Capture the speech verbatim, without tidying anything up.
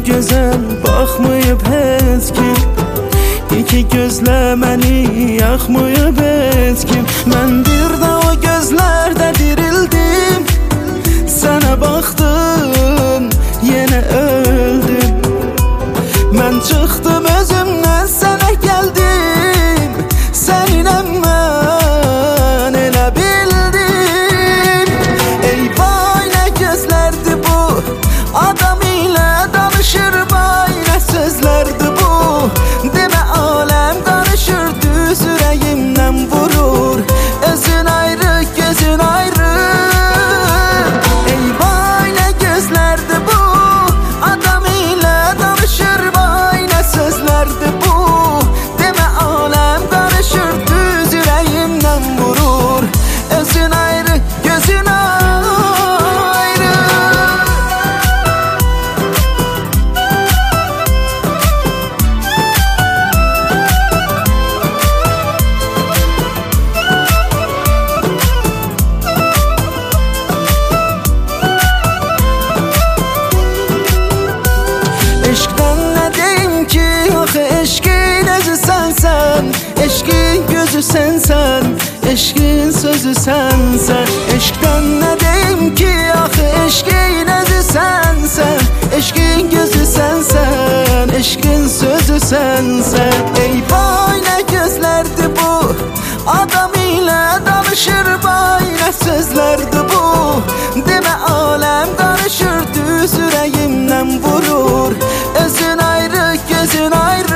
gözəl baxmayıb heç kim. İki gözlə məni yaxmayıb heç kim. Mən bir də o gözlərdə dirildim, sənə baxdım, yenə öldüm. Mən çıxdım özümdən, sənə gəldim, səninlə mən elə bildim. Eyvay nə gözlərdi bu, adam ilə danışır vay nə sözlərdi bu. Demə aləm qarışır, düz ürəyimdən vurur, özün ayrı, gözün ayrı. Eyvay nə gözlərdi bu, adam ilə danışır vay nə sözlərdi bu. Demə aləm qarışır, düz ürəyimdən vurur, özün ayrı, gözün ayrı. Eşqdən nə deyim ki, axı eşqin özü sənsən, eşqin gözü sənsən, eşqin sözü sənsən. Eşqdən nə deyim ki, axı eşqin özü sənsən, eşqin gözü sənsən, eşqin sözü sənsən. Eyvay nə gözlərdi bu, adam ilə danışır vay nə sözlərdi bu. Demə aləm qarışır, düz ürəyimdən vurur, özün ayrı, gözün ayrı.